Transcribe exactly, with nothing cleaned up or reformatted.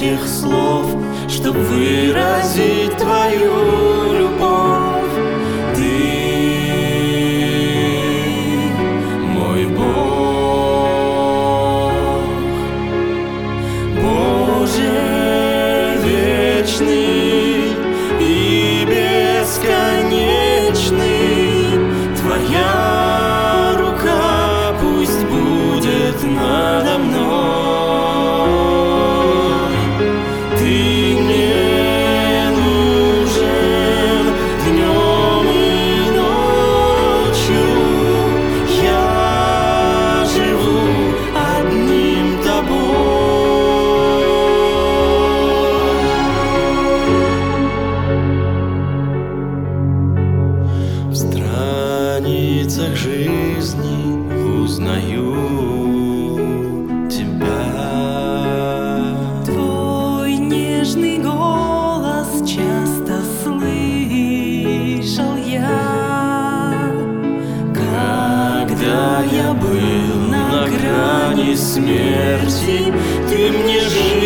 этих слов, чтоб выразить твою любовь. Ты мой Бог, Боже вечный и бесконечный. Твоя рука пусть будет надо мной. Ты мне нужен днем и ночью. Я живу одним тобой. В страницах жизни узнаю тебя. Твой нежный голос часто слышал я, Когда я был на грани смерти, ты мне жизнь